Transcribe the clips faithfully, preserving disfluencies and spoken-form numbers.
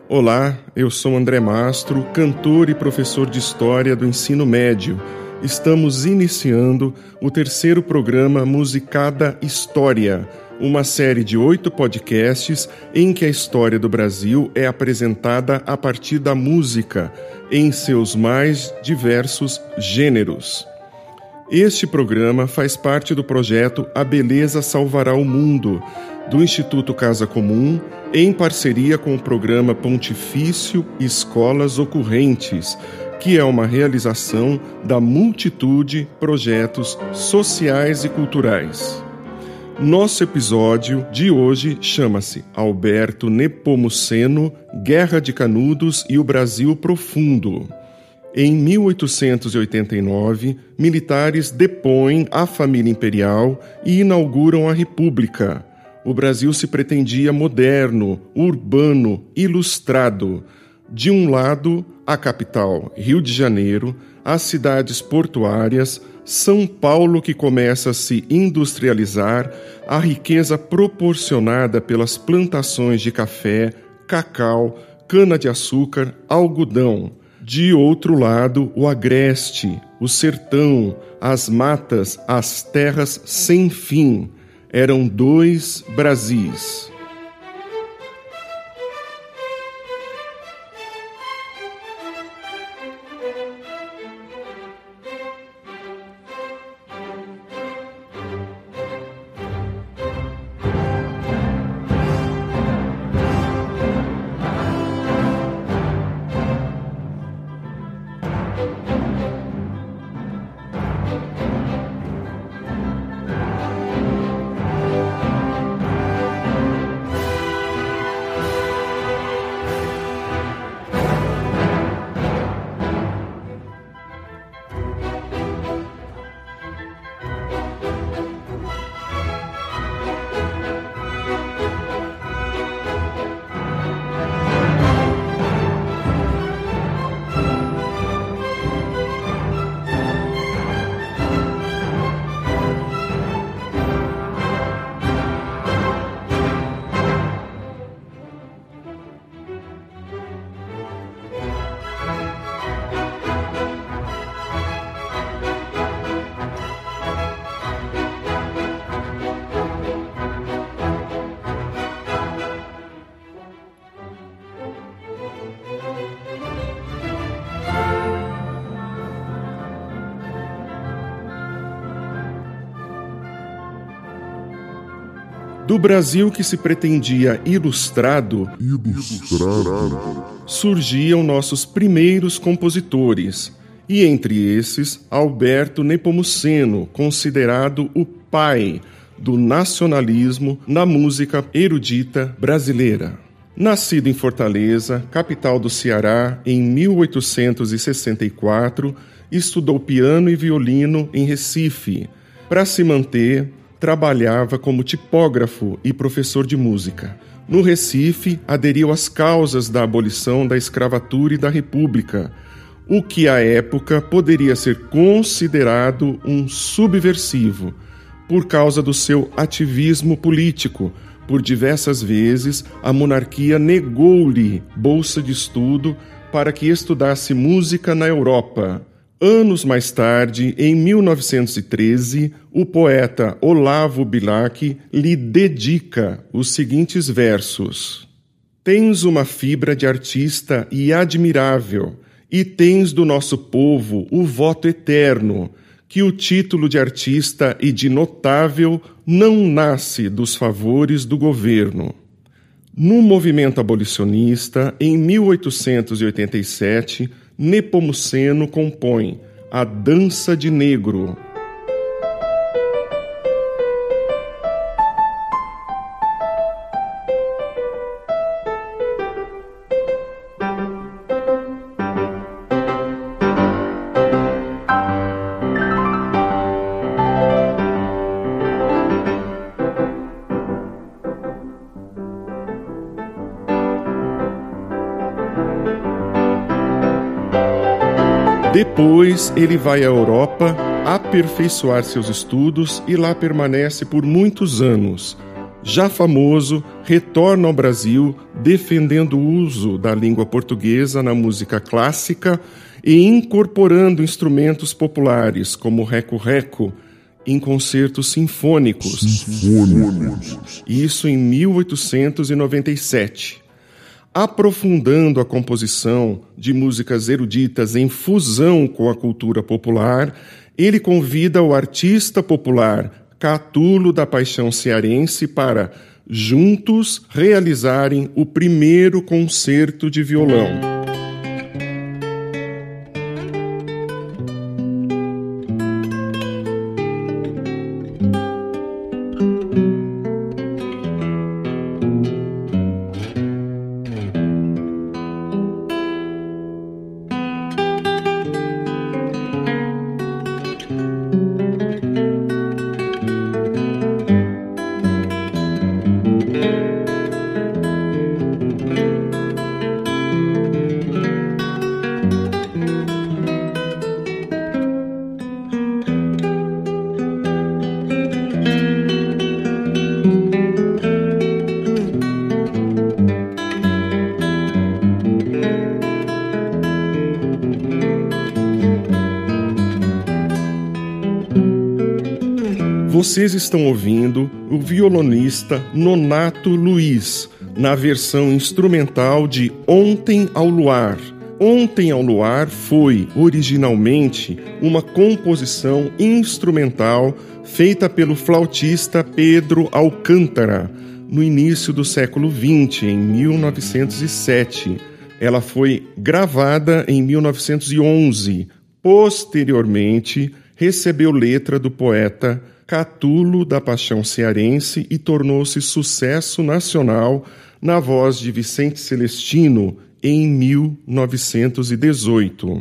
Olá, eu sou André Mastro, cantor e professor de História do Ensino Médio. Estamos iniciando o terceiro programa Musicada História, uma série de oito podcasts em que a história do Brasil é apresentada a partir da música, em seus mais diversos gêneros. Este programa faz parte do projeto A Beleza Salvará o Mundo, do Instituto Casa Comum, em parceria com o programa Pontifício Escolas Ocorrentes, que é uma realização da multitude projetos sociais e culturais. Nosso episódio de hoje chama-se Alberto Nepomuceno, Guerra de Canudos e o Brasil Profundo. Em mil oitocentos e oitenta e nove, militares depõem a família imperial e inauguram a República. O Brasil se pretendia moderno, urbano, ilustrado. De um lado, a capital, Rio de Janeiro, as cidades portuárias, São Paulo, que começa a se industrializar, a riqueza proporcionada pelas plantações de café, cacau, cana-de-açúcar, algodão. De outro lado, o agreste, o sertão, as matas, as terras sem fim. Eram dois Brasis. Do Brasil que se pretendia ilustrado, ilustrado, surgiam nossos primeiros compositores, e entre esses, Alberto Nepomuceno, considerado o pai do nacionalismo na música erudita brasileira. Nascido em Fortaleza, capital do Ceará, em mil oitocentos e sessenta e quatro, estudou piano e violino em Recife. Para se manter, trabalhava como tipógrafo e professor de música. No Recife, aderiu às causas da abolição da escravatura e da República, o que à época poderia ser considerado um subversivo, por causa do seu ativismo político. Por diversas vezes, a monarquia negou-lhe bolsa de estudo para que estudasse música na Europa. Anos mais tarde, em mil novecentos e treze, o poeta Olavo Bilac lhe dedica os seguintes versos: Tens uma fibra de artista e admirável, e tens do nosso povo o voto eterno, que o título de artista e de notável não nasce dos favores do governo. No movimento abolicionista, em mil oitocentos e oitenta e sete, Nepomuceno compõe A Dança de Negro. Depois ele vai à Europa aperfeiçoar seus estudos e lá permanece por muitos anos. já famoso, retorna ao Brasil defendendo o uso da língua portuguesa na música clássica e incorporando instrumentos populares como o reco-reco em concertos sinfônicos. Sinfônicos. Isso em mil oitocentos e noventa e sete. Aprofundando a composição de músicas eruditas em fusão com a cultura popular, ele convida o artista popular Catulo da Paixão Cearense para, juntos, realizarem o primeiro concerto de violão. Vocês estão ouvindo o violonista Nonato Luiz, na versão instrumental de Ontem ao Luar. Ontem ao Luar foi, originalmente, uma composição instrumental feita pelo flautista Pedro Alcântara, no início do século vinte, em mil novecentos e sete. Ela foi gravada em mil novecentos e onze. Posteriormente, recebeu letra do poeta Catulo da Paixão Cearense e tornou-se sucesso nacional na voz de Vicente Celestino em mil novecentos e dezoito.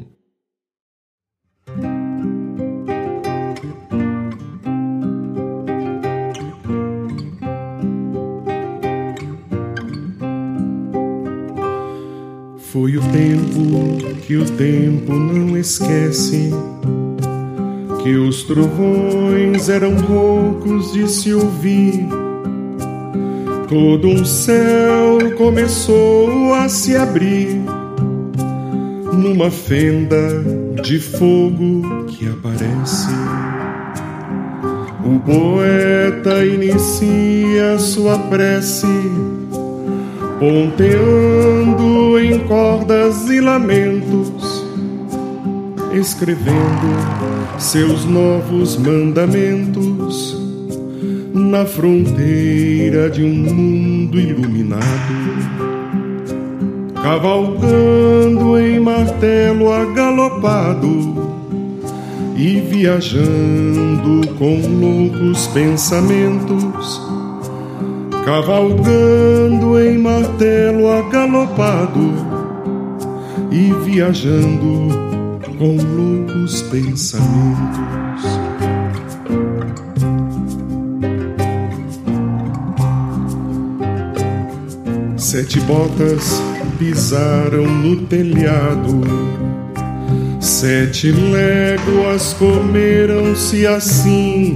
Foi o tempo que o tempo não esquece, que os trovões eram roucos de se ouvir. Todo um céu começou a se abrir numa fenda de fogo que aparece. O poeta inicia sua prece, ponteando em cordas e lamentos, escrevendo seus novos mandamentos na fronteira de um mundo iluminado, cavalgando em martelo agalopado e viajando com loucos pensamentos, cavalgando em martelo agalopado e viajando com loucos pensamentos. Sete botas pisaram no telhado, sete léguas comeram-se assim,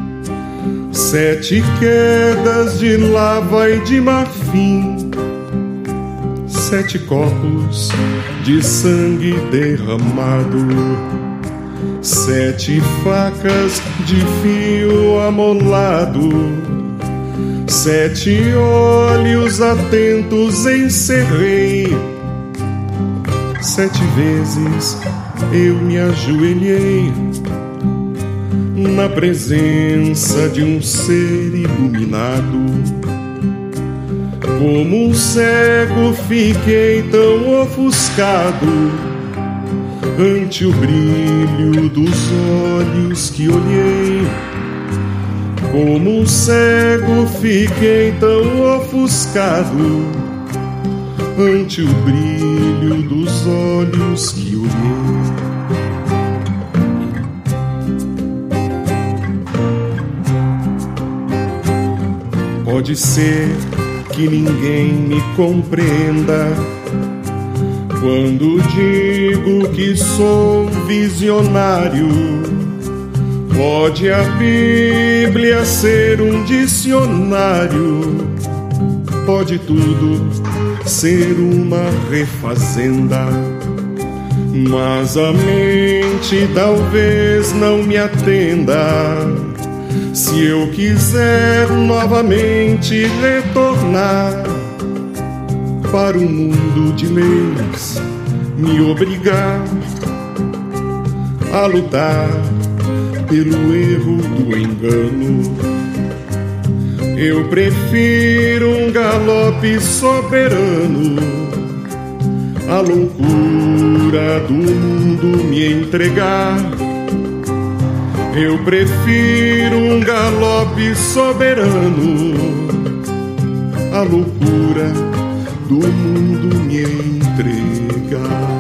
sete quedas de lava e de marfim, sete copos de sangue derramado, sete facas de fio amolado, sete olhos atentos encerrei, sete vezes eu me ajoelhei na presença de um ser iluminado. Como um cego fiquei tão ofuscado ante o brilho dos olhos que olhei. Como um cego fiquei tão ofuscado ante o brilho dos olhos que olhei. Pode ser que ninguém me compreenda quando digo que sou visionário, Pode a Bíblia ser um dicionário, pode tudo ser uma refazenda, mas a mente talvez não me atenda. Se eu quiser novamente retornar para um mundo de leis, me obrigar a lutar pelo erro do engano, eu prefiro um galope soberano, a loucura do mundo me entregar. Eu prefiro um galope soberano, a loucura do mundo me entregar.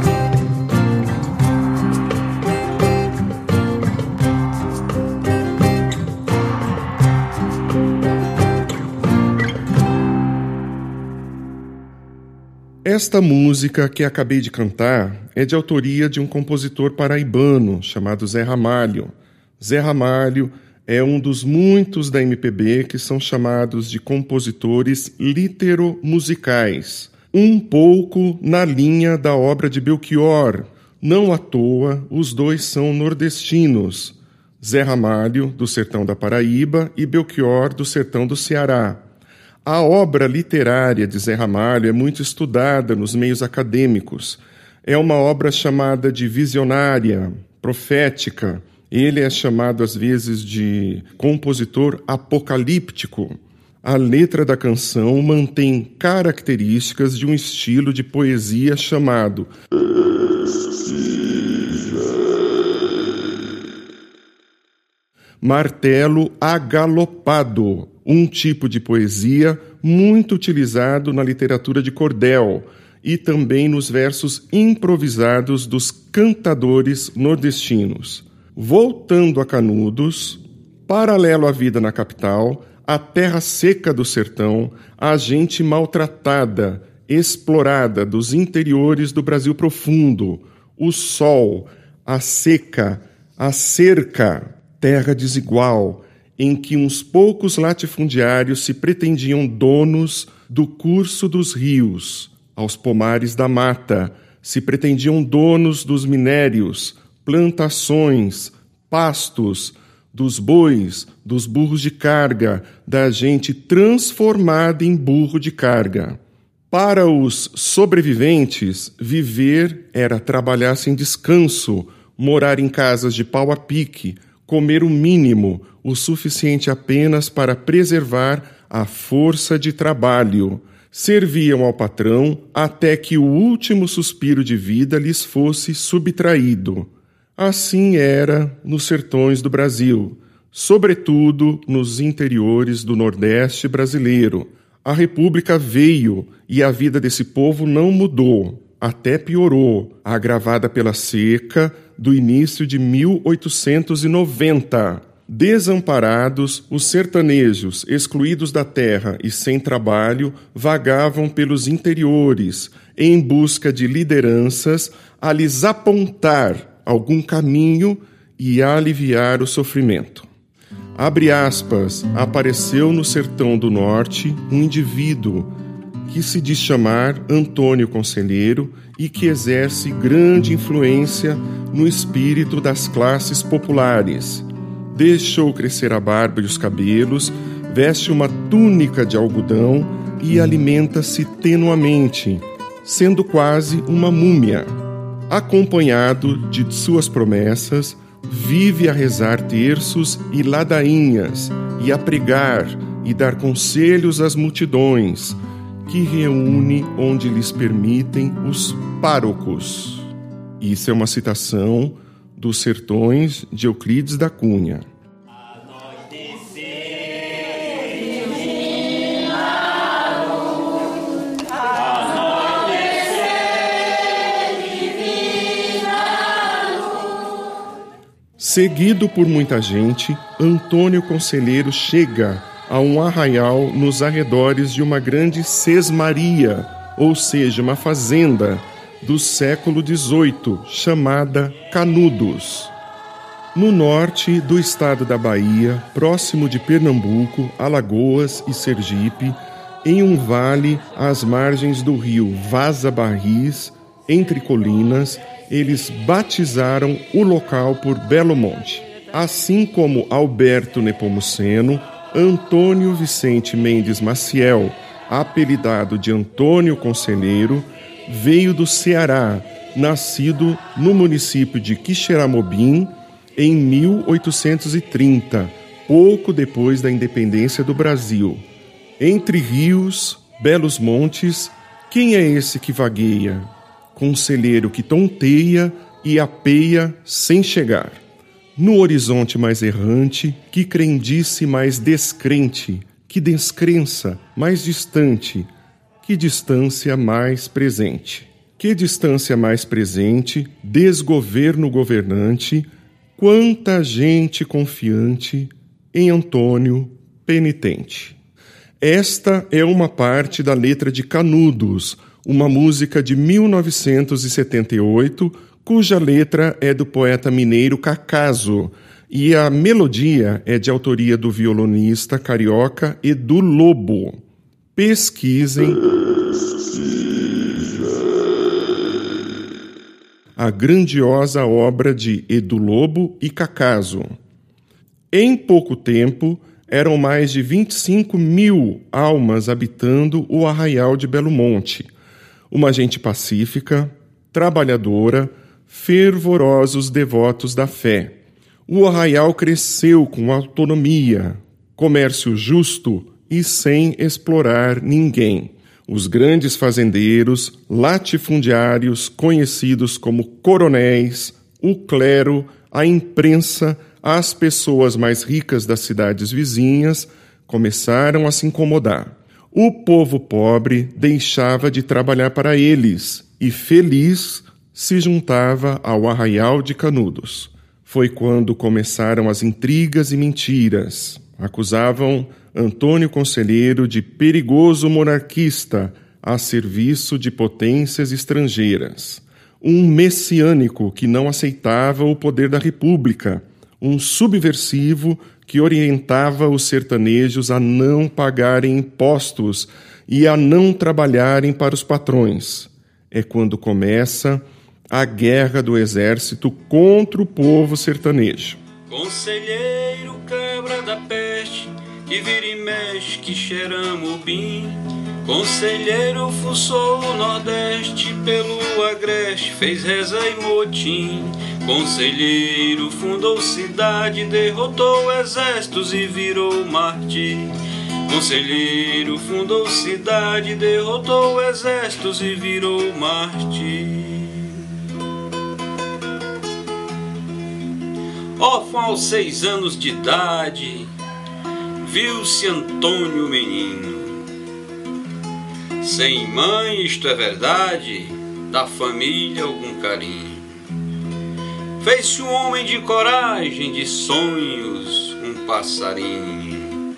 Esta música que acabei de cantar é de autoria de um compositor paraibano chamado Zé Ramalho. Zé Ramalho é um dos muitos da M P B que são chamados de compositores literomusicais, um pouco na linha da obra de Belchior. Não à toa, os dois são nordestinos, Zé Ramalho, do sertão da Paraíba, e Belchior, do sertão do Ceará. A obra literária de Zé Ramalho é muito estudada nos meios acadêmicos. É uma obra chamada de visionária, profética. Ele é chamado, às vezes, de compositor apocalíptico. A letra da canção mantém características de um estilo de poesia chamado martelo agalopado, um tipo de poesia muito utilizado na literatura de cordel e também nos versos improvisados dos cantadores nordestinos. Voltando a Canudos, paralelo à vida na capital, a terra seca do sertão, a gente maltratada, explorada dos interiores do Brasil profundo, o sol, a seca, a cerca, terra desigual, em que uns poucos latifundiários se pretendiam donos do curso dos rios, aos pomares da mata, se pretendiam donos dos minérios, plantações, pastos, dos bois, dos burros de carga, da gente transformada em burro de carga. Para os sobreviventes, viver era trabalhar sem descanso, morar em casas de pau a pique, comer o mínimo, o suficiente apenas para preservar a força de trabalho. Serviam ao patrão até que o último suspiro de vida lhes fosse subtraído. Assim era nos sertões do Brasil, sobretudo nos interiores do Nordeste brasileiro. A República veio e a vida desse povo não mudou, até piorou, agravada pela seca do início de mil oitocentos e noventa. Desamparados, os sertanejos, excluídos da terra e sem trabalho, vagavam pelos interiores, em busca de lideranças a lhes apontar algum caminho e aliviar o sofrimento. Abre aspas, apareceu no sertão do norte um indivíduo que se diz chamar Antônio Conselheiro e que exerce grande influência no espírito das classes populares. Deixou crescer a barba e os cabelos, veste uma túnica de algodão e alimenta-se tenuamente, sendo quase uma múmia. Acompanhado de suas promessas, vive a rezar terços e ladainhas, e a pregar e dar conselhos às multidões, que reúne onde lhes permitem os párocos. Isso é uma citação dos Sertões de Euclides da Cunha. Seguido por muita gente, Antônio Conselheiro chega a um arraial nos arredores de uma grande sesmaria, ou seja, uma fazenda do século dezoito, chamada Canudos. no norte do estado da Bahia, próximo de Pernambuco, Alagoas e Sergipe, em um vale às margens do rio Vaza Barris, entre colinas, eles batizaram o local por Belo Monte. Assim como Alberto Nepomuceno, Antônio Vicente Mendes Maciel, apelidado de Antônio Conselheiro, veio do Ceará, nascido no município de Quixeramobim em mil oitocentos e trinta, pouco depois da independência do Brasil. Entre rios, belos montes, quem é esse que vagueia? Conselheiro que tonteia e apeia sem chegar. No horizonte mais errante, que crendice mais descrente, que descrença mais distante, que distância mais presente. Que distância mais presente, desgoverno governante, quanta gente confiante em Antônio penitente. Esta é uma parte da letra de Canudos, uma música de mil novecentos e setenta e oito, cuja letra é do poeta mineiro Cacaso, e a melodia é de autoria do violonista carioca Edu Lobo. Pesquisem a grandiosa obra de Edu Lobo e Cacaso. Em pouco tempo, eram mais de vinte e cinco mil almas habitando o arraial de Belo Monte. Uma gente pacífica, trabalhadora, fervorosos devotos da fé. O arraial cresceu com autonomia, comércio justo e sem explorar ninguém. Os grandes fazendeiros, latifundiários, conhecidos como coronéis, o clero, a imprensa, as pessoas mais ricas das cidades vizinhas começaram a se incomodar. O povo pobre deixava de trabalhar para eles e, feliz, se juntava ao arraial de Canudos. Foi quando começaram as intrigas e mentiras. Acusavam Antônio Conselheiro de perigoso monarquista a serviço de potências estrangeiras. Um messiânico que não aceitava o poder da república. Um subversivo que orientava os sertanejos a não pagarem impostos e a não trabalharem para os patrões. É quando começa a guerra do exército contra o povo sertanejo. Conselheiro cabra da peste, que vira e mexe, que Quixeramobim. Conselheiro fuçou o Nordeste, pelo agreste fez reza e motim. Conselheiro fundou cidade, derrotou exércitos e virou mártir. Conselheiro fundou cidade, derrotou exércitos e virou mártir. Órfão aos seis anos de idade, viu-se Antônio menino. Sem mãe, isto é verdade, da família algum carinho. Fez-se um homem de coragem, de sonhos, um passarinho.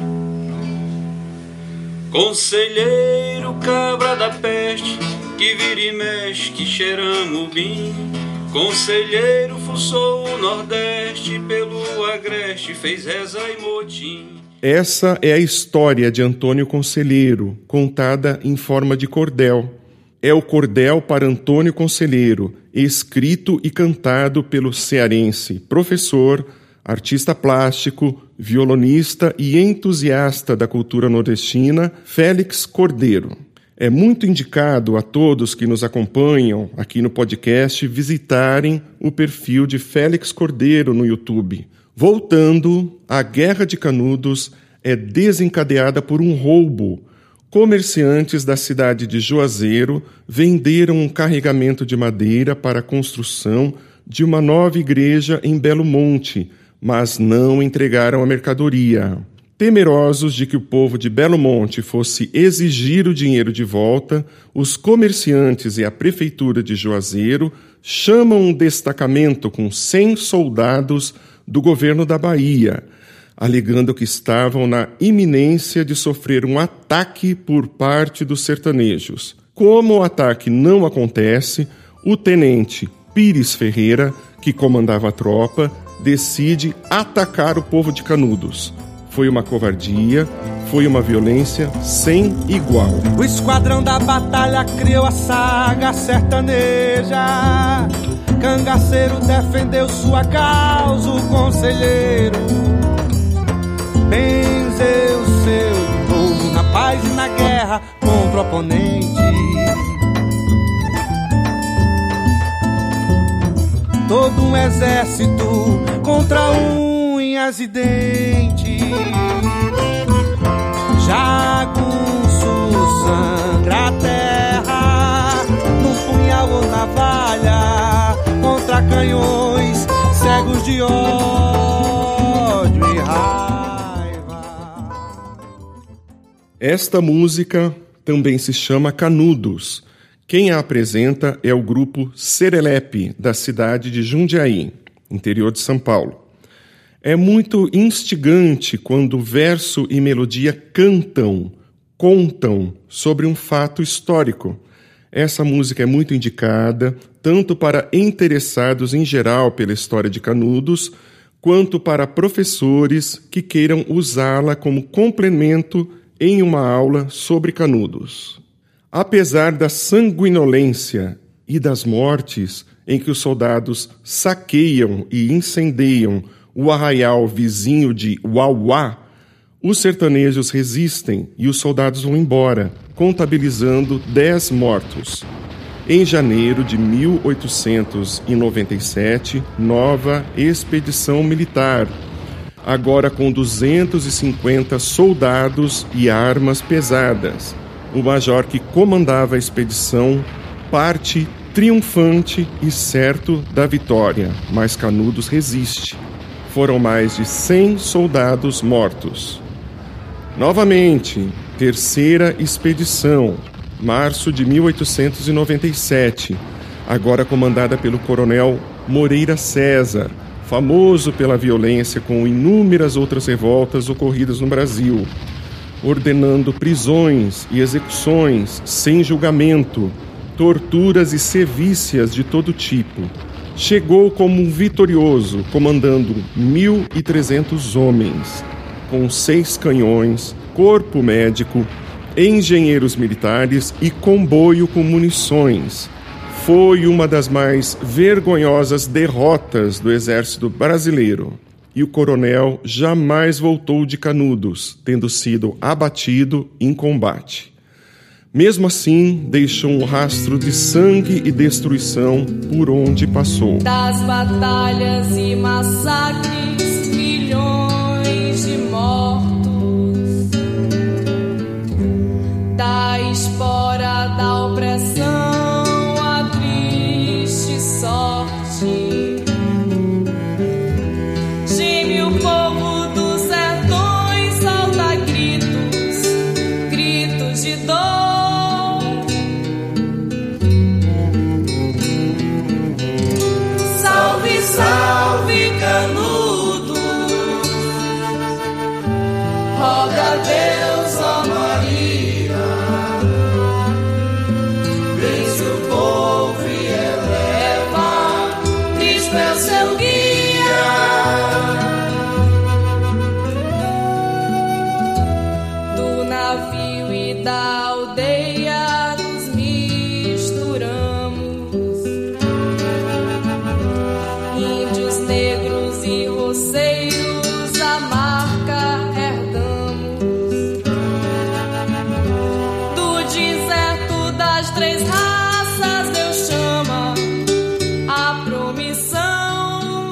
Conselheiro cabra da peste, que vira e mexe, que Quixeramobim. Conselheiro fuçou o Nordeste, pelo agreste fez reza e motim. Essa é a história de Antônio Conselheiro, contada em forma de cordel. É o cordel para Antônio Conselheiro, escrito e cantado pelo cearense, professor, artista plástico, violonista e entusiasta da cultura nordestina, Félix Cordeiro. É muito indicado a todos que nos acompanham aqui no podcast visitarem o perfil de Félix Cordeiro no YouTube. Voltando, a Guerra de Canudos é desencadeada por um roubo. Comerciantes da cidade de Juazeiro venderam um carregamento de madeira para a construção de uma nova igreja em Belo Monte, mas não entregaram a mercadoria. Temerosos de que o povo de Belo Monte fosse exigir o dinheiro de volta, os comerciantes e a prefeitura de Juazeiro chamam um destacamento com cem soldados do governo da Bahia, alegando que estavam na iminência de sofrer um ataque por parte dos sertanejos. Como o ataque não acontece, o tenente Pires Ferreira, que comandava a tropa, decide atacar o povo de Canudos. Foi uma covardia, foi uma violência sem igual. O esquadrão da batalha criou a saga sertaneja. Cangaceiro defendeu sua causa, o conselheiro benzeu seu povo na paz e na guerra contra o oponente. Todo um exército contra unhas e dentes. Jagunço sangra a terra no punhal ou navalha contra canhões cegos de ódio e raiva. Esta música também se chama Canudos. Quem a apresenta é o grupo Serelepe, da cidade de Jundiaí, interior de São Paulo. É muito instigante quando verso e melodia cantam, contam sobre um fato histórico. Essa música é muito indicada, tanto para interessados em geral pela história de Canudos, quanto para professores que queiram usá-la como complemento em uma aula sobre Canudos. Apesar da sanguinolência e das mortes em que os soldados saqueiam e incendiam o arraial vizinho de Uauá, os sertanejos resistem e os soldados vão embora, contabilizando dez mortos. Em janeiro de mil oitocentos e noventa e sete, nova expedição militar, agora com duzentos e cinquenta soldados e armas pesadas. O major que comandava a expedição parte triunfante e certo da vitória, mas Canudos resiste. Foram mais de cem soldados mortos. Novamente, terceira expedição, março de mil oitocentos e noventa e sete, agora comandada pelo coronel Moreira César, famoso pela violência com inúmeras outras revoltas ocorridas no Brasil, ordenando prisões e execuções sem julgamento, torturas e sevícias de todo tipo. Chegou como um vitorioso, comandando mil e trezentos homens, com seis canhões, corpo médico, engenheiros militares e comboio com munições. Foi uma das mais vergonhosas derrotas do exército brasileiro. E o coronel jamais voltou de Canudos, tendo sido abatido em combate. Mesmo assim, deixou um rastro de sangue e destruição por onde passou. Das batalhas e massacres, milhões de mortos. Da espora da opressão, a triste sorte. Salve Canudos, roga a Deus, ó Maria, vence o povo e eleva Cristo é seu guia. Do navio e da aldeia nos misturamos. Negros e roceiros a marca herdamos. Do deserto das três raças Deus chama a promissão.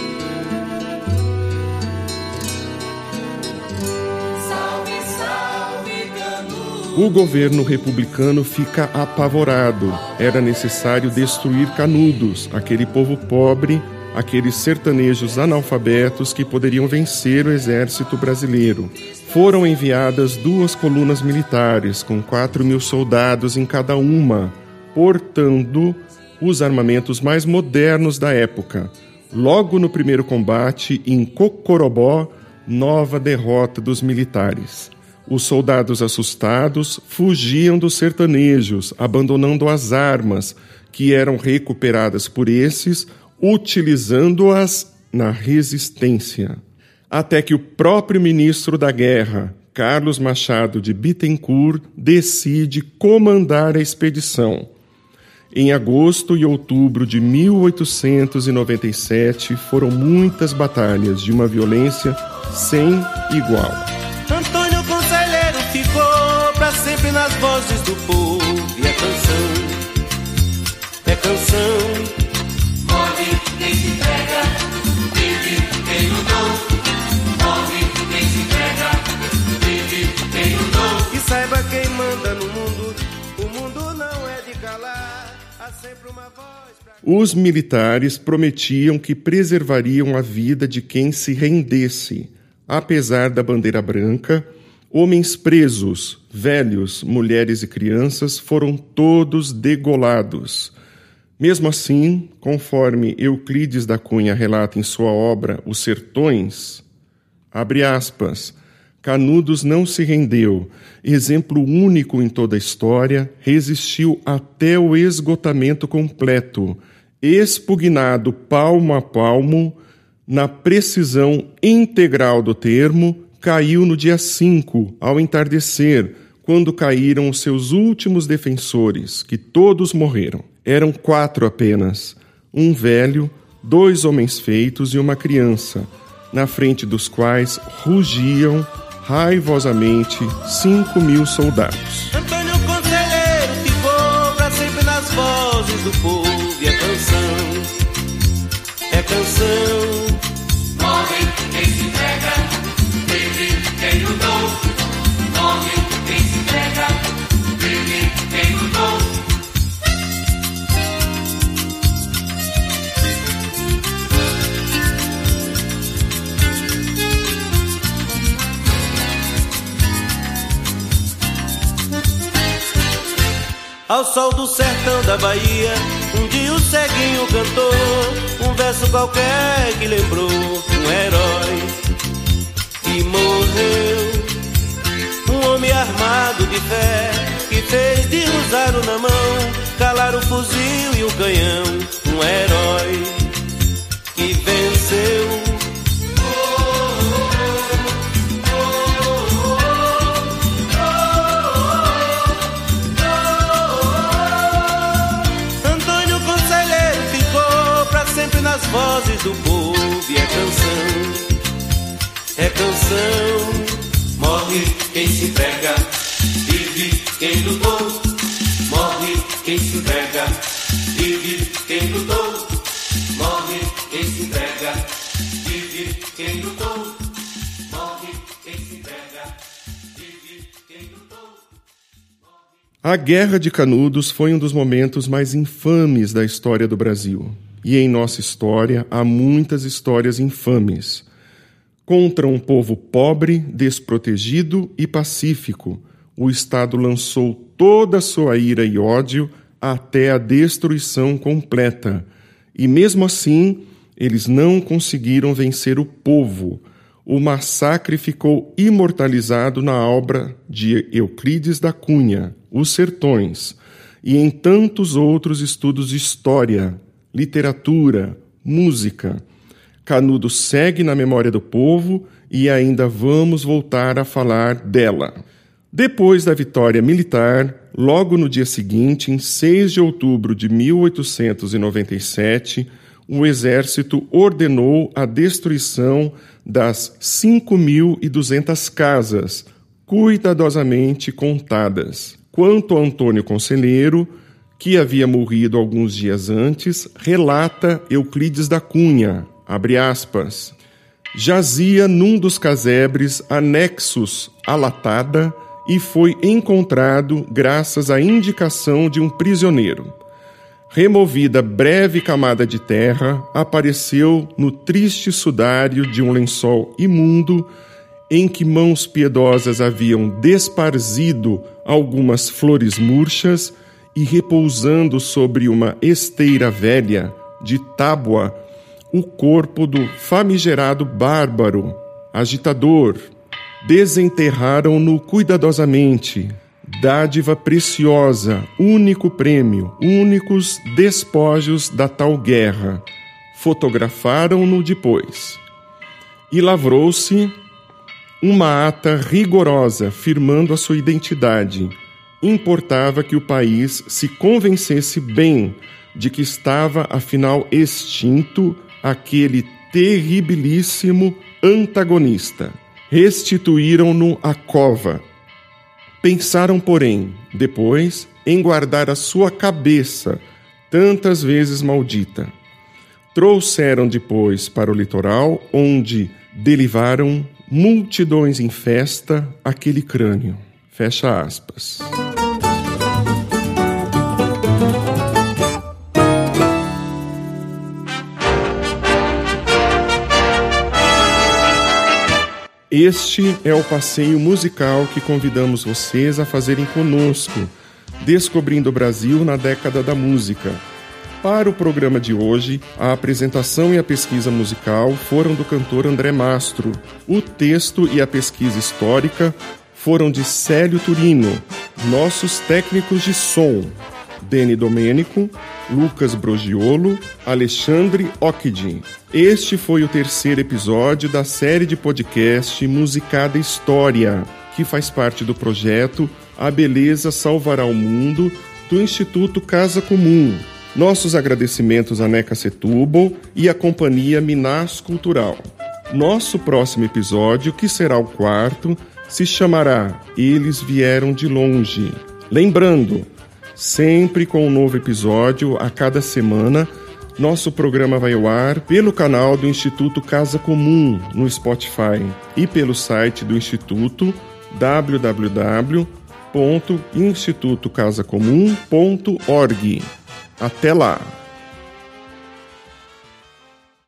Salve, salve Canudos. O governo republicano fica apavorado. Era necessário destruir Canudos, aquele povo pobre, aqueles sertanejos analfabetos que poderiam vencer o exército brasileiro. Foram enviadas duas colunas militares, com quatro mil soldados em cada uma, portando os armamentos mais modernos da época. Logo no primeiro combate, em Cocorobó, nova derrota dos militares. Os soldados assustados fugiam dos sertanejos, abandonando as armas, que eram recuperadas por esses, utilizando-as na resistência, até que o próprio ministro da Guerra, Carlos Machado de Bittencourt, decide comandar a expedição. Em agosto e outubro de mil oitocentos e noventa e sete, foram muitas batalhas de uma violência sem igual. Antônio Conselheiro ficou pra sempre nas vozes do povo. E a canção, é canção. Morre quem se entrega, vive quem lutou. Morre quem se entrega, vive quem lutou. E saiba quem manda no mundo, o mundo não é de calar. Há sempre uma voz pra... Os militares prometiam que preservariam a vida de quem se rendesse. Apesar da bandeira branca, homens presos, velhos, mulheres e crianças foram todos degolados. Mesmo assim, conforme Euclides da Cunha relata em sua obra Os Sertões, abre aspas, Canudos não se rendeu, exemplo único em toda a história, resistiu até o esgotamento completo, expugnado palmo a palmo, na precisão integral do termo, caiu no dia cinco, ao entardecer, quando caíram os seus últimos defensores, que todos morreram. Eram quatro apenas, um velho, dois homens feitos e uma criança, na frente dos quais rugiam raivosamente cinco mil soldados. Antônio Conselheiro ficou pra sempre nas vozes do povo. E a canção, é canção. Morre quem se entrega, vive quem lutou. Morre quem se entrega, vive quem lutou. Ao sol do sertão da Bahia, um dia o ceguinho cantou um verso qualquer que lembrou um herói que morreu. Um homem armado de fé que fez de rosário na mão calar o fuzil e o canhão. Um herói que venceu. Nas vozes do povo e a canção, é canção. Morre quem se entrega, vive quem lutou. Morre quem se entrega, vive quem lutou. Morre quem se entrega, vive quem lutou. Morre quem se entrega, vive quem lutou. A Guerra de Canudos foi um dos momentos mais infames da história do Brasil. E em nossa história há muitas histórias infames. Contra um povo pobre, desprotegido e pacífico, o Estado lançou toda a sua ira e ódio até a destruição completa. E mesmo assim, eles não conseguiram vencer o povo. O massacre ficou imortalizado na obra de Euclides da Cunha, Os Sertões, e em tantos outros estudos de história, literatura, música. Canudos segue na memória do povo e ainda vamos voltar a falar dela. Depois da vitória militar, logo no dia seguinte, em seis de outubro de mil oitocentos e noventa e sete, o exército ordenou a destruição das cinco mil e duzentas casas, cuidadosamente contadas. Quanto a Antônio Conselheiro, que havia morrido alguns dias antes, relata Euclides da Cunha, abre aspas, jazia num dos casebres anexos à latada e foi encontrado graças à indicação de um prisioneiro. Removida breve camada de terra, apareceu no triste sudário de um lençol imundo em que mãos piedosas haviam desparzido algumas flores murchas e repousando sobre uma esteira velha de tábua o corpo do famigerado bárbaro, agitador. Desenterraram-no cuidadosamente, dádiva preciosa, único prêmio, únicos despojos da tal guerra. fotografaram-no depois. E lavrou-se uma ata rigorosa firmando a sua identidade. Importava que o país se convencesse bem de que estava, afinal, extinto aquele terribilíssimo antagonista. Restituíram-no à cova. Pensaram, porém, depois, em guardar a sua cabeça, tantas vezes maldita. Trouxeram depois para o litoral, onde delivaram multidões em festa aquele crânio. Fecha aspas. Este é o passeio musical que convidamos vocês a fazerem conosco, descobrindo o Brasil na década da música. Para o programa de hoje, a apresentação e a pesquisa musical foram do cantor André Mastro. O texto e a pesquisa histórica foram de Célio Turino. Nossos técnicos de som, Deni Domênico, Lucas Brogiolo, Alexandre Occhidi. Este foi o terceiro episódio da série de podcast Musicada História, que faz parte do projeto A Beleza Salvará o Mundo, do Instituto Casa Comum. Nossos agradecimentos a Neca Setúbal e à companhia Minas Cultural. Nosso próximo episódio, que será o quarto, se chamará Eles Vieram de Longe. Lembrando, sempre com um novo episódio a cada semana, nosso programa vai ao ar pelo canal do Instituto Casa Comum no Spotify e pelo site do Instituto w w w ponto instituto casa comum ponto org. Até lá!